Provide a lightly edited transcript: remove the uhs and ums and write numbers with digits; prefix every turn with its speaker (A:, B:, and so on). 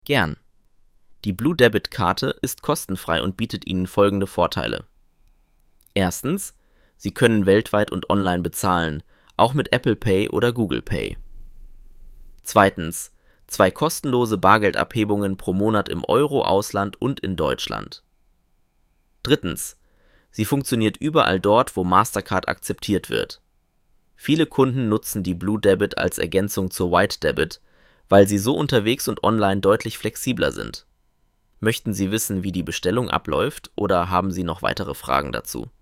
A: Gern. Die Blue Debit Karte ist kostenfrei und bietet Ihnen folgende Vorteile. Erstens, Sie können weltweit und online bezahlen, auch mit Apple Pay oder Google Pay. Zweitens, 2 kostenlose Bargeldabhebungen pro Monat im Euro-Ausland und in Deutschland. Drittens, sie funktioniert überall dort, wo Mastercard akzeptiert wird. Viele Kunden nutzen die Blue Debit als Ergänzung zur White Debit, weil sie so unterwegs und online deutlich flexibler sind. Möchten Sie wissen, wie die Bestellung abläuft, oder haben Sie noch weitere Fragen dazu?